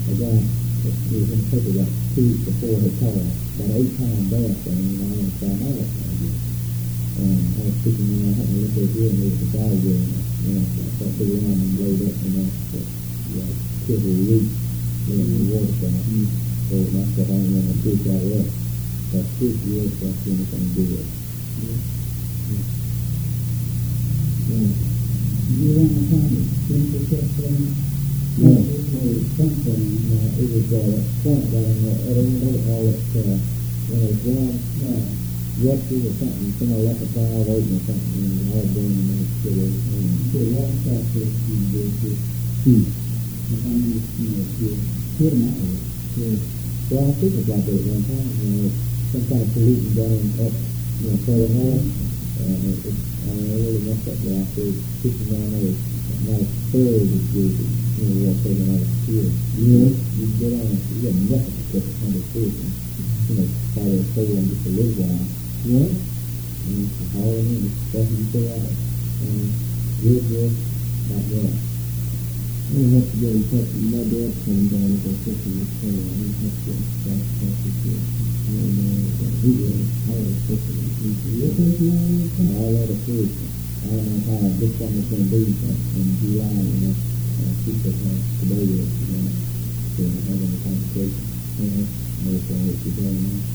again, we can take about 2 to 4 hectares, about 8 times that, and so I like that. And I was sitting there, I had to look over here and look at the dog there, so I put it on and laid up, kill the root, the water side. So that's what I want to fish out of that. That's 6 years, that's the only thing to do it. You want to find it, it was something, it was a point down there, I don't know all it, when it was ground, rusty or something, somebody left a valve open or something, and all done and then it's still open. so what process do you do to, if I need, to put them out? Well, I think it's like that at one time, some kind of pollutant got them up, further north, and it really messed up there. After pushing down there, not a third is good, we're taking out of the field. You can get on it, you got nothing to put on the field, try to stay on just a little while. And you can haul them in, it's stuff you stay out of. And good, like that. I have to go and talk to my dad coming down if I took him to say, I have to go and talk to him. He was highly different. All other food. I don't know how this one is going to be in July, people today, to having a conversation. Most of it is going on.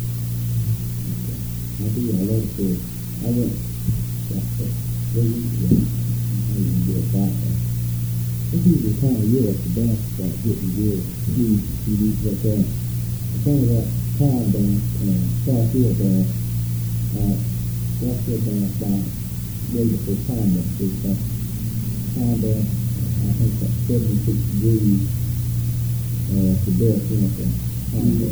I do, I love food. I went, I didn't do a back. I think the time of year at the back start getting good. You do like that. Some of that time down, Southfield down, Southfield down about ready for time that big stuff. Time down, I think that's 76 degrees to death, time down.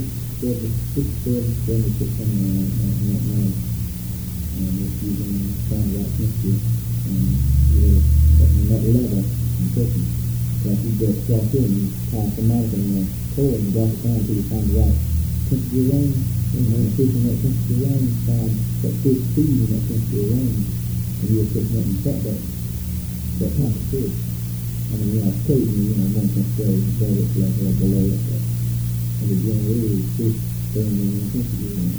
76 something around that night. And if you can find out next year, that level, I'm talking. Like you just drop in and pass the mountain and pull it and drop it down until you find the right temperature range. Fishing that temperature range, find that fish feed in that temperature range, and you're putting that in that type of fish. I mean, occasionally, one can say above it, like below it. And the generally fish staying in that temperature range.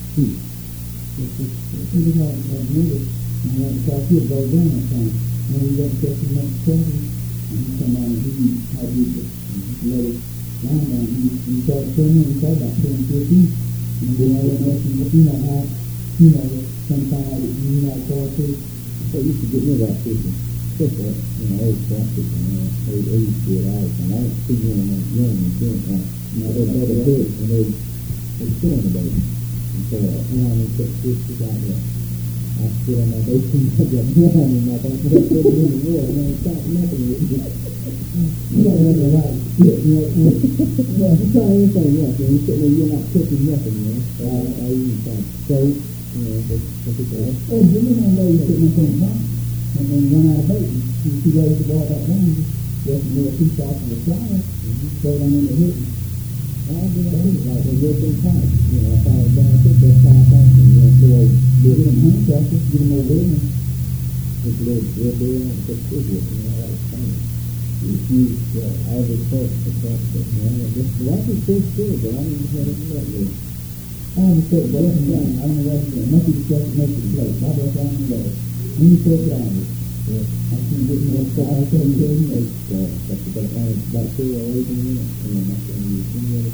Think about it, Southfield goes down that time. When we got to catch the next cover, and you come on and how you just let it line down, and you start filming, you start about 10, 15, and then all that else, how, sometimes, go to. So I used to get rid of that fishing. Fish that, old crap fishing, they used to do it all the time. I don't see them young and doing that. They're better big, and they sit on the boat. And so, I catch fish out there. I sit on my boat and I got one and I thought, put it in the water, and I stop nothing with it. You don't have a lot of shit, Well, you try anything else, and you sit there, you're not cooking nothing, I even try soap, that's it. Oh, you don't know you're sitting up on the pond, and then run out of bait, you see those the ball back down, just do a piece off of the flower, throw them in the hook. I do that, like a real big pipe, if I was down, I think that's how I thought, Get them handcrafted, get them over there. It's a little bit on the figure, that was funny. If you, I was close to that, but is so good, but I didn't have it that way. I understand, but that's wrong. I don't know what to do. Must be discussed, make it play. My best I don't know. When you take it out of it, I can get more stuff. I can tell you, that's about 2 or 8 minutes, and that's when you see it.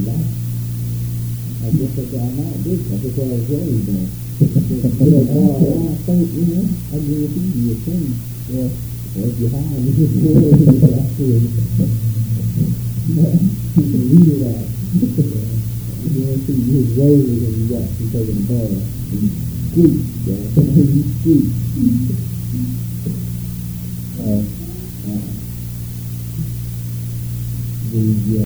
I guess that's what I might do, that's what I was ready doing. I agree with you, you're saying, well, if you're high, you just go ahead and get out to it. You can read it out. You want to see his roses and you got to take a bath. And squeak, you squeak. The